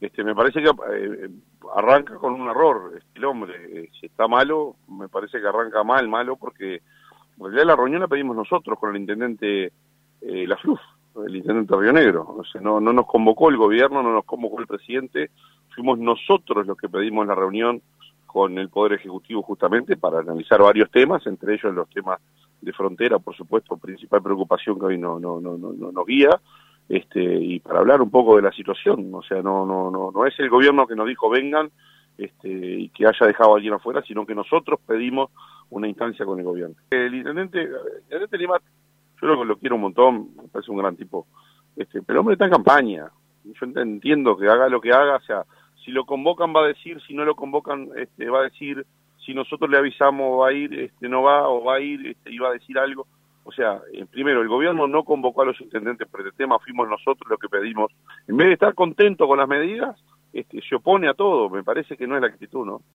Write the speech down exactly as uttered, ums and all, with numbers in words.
Este, me parece que eh, arranca con un error este, el hombre. Eh, si está malo, me parece que arranca mal, malo, porque en realidad la reunión la pedimos nosotros con el intendente eh, La Fluf, el intendente Río Negro. O sea, no, no nos convocó el gobierno, no nos convocó el presidente, fuimos nosotros los que pedimos la reunión con el Poder Ejecutivo justamente para analizar varios temas, entre ellos los temas de frontera, por supuesto, principal preocupación que hoy no, no, no, no, no nos guía. Este, y para hablar un poco de la situación, o sea, no, no, no, no es el gobierno que nos dijo vengan, este, y que haya dejado a alguien afuera, sino que nosotros pedimos una instancia con el gobierno. El intendente, el intendente Lima, yo lo, lo quiero un montón, me parece un gran tipo, este, pero el hombre está en campaña, yo entiendo que haga lo que haga, o sea, si lo convocan va a decir, si no lo convocan este, va a decir, si nosotros le avisamos va a ir, este, no va, o va a ir este, y va a decir algo. O sea, eh, primero, el gobierno no convocó a los intendentes por este tema, fuimos nosotros los que pedimos. En vez de estar contento con las medidas, este, se opone a todo. Me parece que no es la actitud, ¿no?